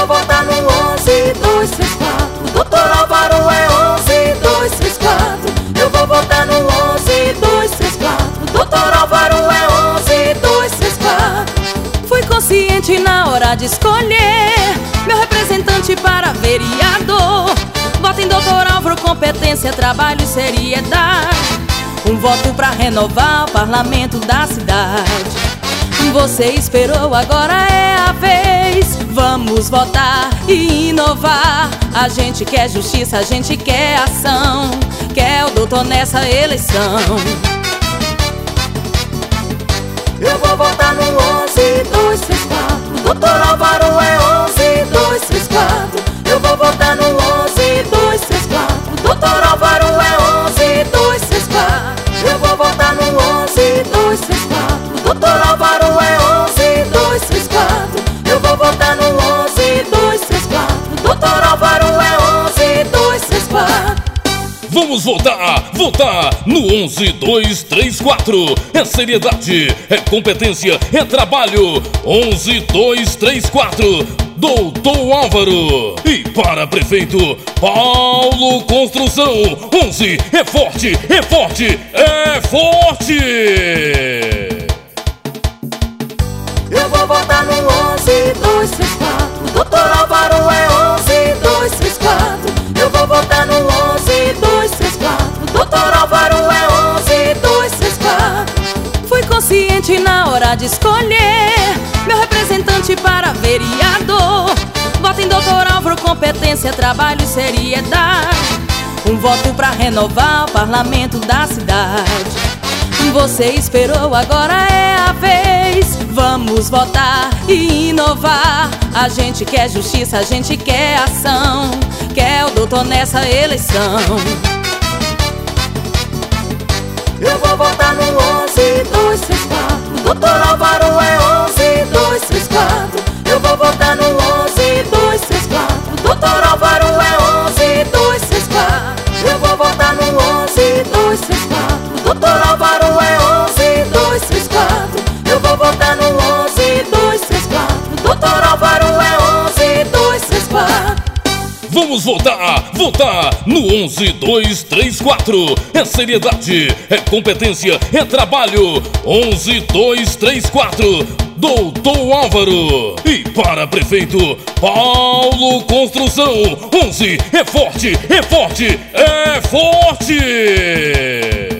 vou votar no 11234. Doutor Álvaro é 11234. Eu vou votar no 11234. Doutor Álvaro é 11234. Fui consciente na hora de escolher meu representante para vereador. Voto em Doutor Álvaro, competência, trabalho e seriedade. Um voto pra renovar o parlamento da cidade. Você esperou, agora é a vez. Vamos votar e inovar. A gente quer justiça, a gente quer ação. Quer o doutor nessa eleição. Eu vou votar no 11234. Doutor Álvaro é 11234. Eu vou votar no 11234. Doutor Álvaro é 11234. Eu vou votar no 11234. Doutor Álvaro é 11234. Eu vou votar no 11234. Doutor Álvaro é 11234. Vamos votar no 11234. É seriedade, é competência, é trabalho. 11234, Doutor Álvaro. E para prefeito, Paulo Construção. 11, é forte, é forte, é forte. Eu vou votar no 11234. Doutor Álvaro é 11234. Eu vou votar no 11234. Doutor Álvaro é 11234. Fui consciente na hora de escolher meu representante para vereador. Voto em Doutor Álvaro, competência, trabalho e seriedade. Um voto pra renovar o parlamento da cidade. Você esperou, agora é a vez. Vamos votar e inovar. A gente quer justiça, a gente quer ação. Quer o doutor nessa eleição. Eu vou votar no 11234. Doutor Álvaro é 11234. Eu vou votar no 11234. Doutor Álvaro é 11234. Eu vou votar no 11234. Doutor Álvaro é 11234. Eu vou votar no 11234. Doutor Álvaro é 11234. Vamos votar no 11234. É seriedade, é competência, é trabalho. 11234, Doutor Álvaro. E para prefeito, Paulo Construção. 11, é forte, é forte, é forte.